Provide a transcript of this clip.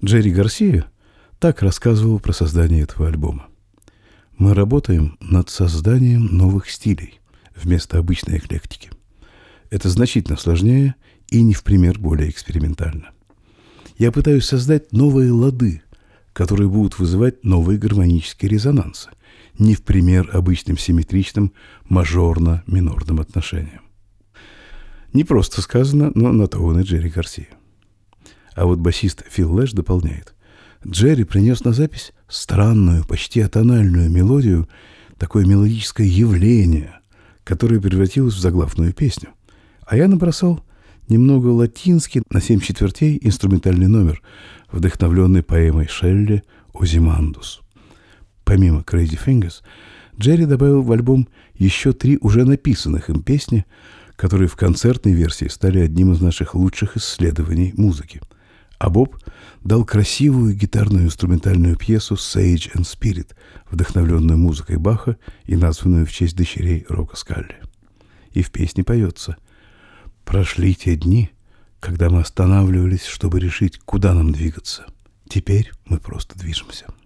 Джерри Гарсия так рассказывал про создание этого альбома. Мы работаем над созданием новых стилей вместо обычной эклектики. Это значительно сложнее и не в пример более экспериментально. Я пытаюсь создать новые лады, которые будут вызывать новые гармонические резонансы, не в пример обычным симметричным мажорно-минорным отношениям. Не просто сказано, но на то он и Джерри Гарсия. А вот басист Фил Лэш дополняет. Джерри принес на запись странную, почти атональную мелодию, такое мелодическое явление, которое превратилось в заглавную песню. А я набросал немного латинский на 7/4 инструментальный номер, вдохновленный поэмой Шелли «Озимандус». Помимо Crazy Fingers, Джерри добавил в альбом еще 3 уже написанных им песни, которые в концертной версии стали одним из наших лучших исследований музыки. А Боб дал красивую гитарную инструментальную пьесу «Sage and Spirit», вдохновленную музыкой Баха и названную в честь дочерей Рока Скалли. И в песне поется: «Прошли те дни, когда мы останавливались, чтобы решить, куда нам двигаться. Теперь мы просто движемся».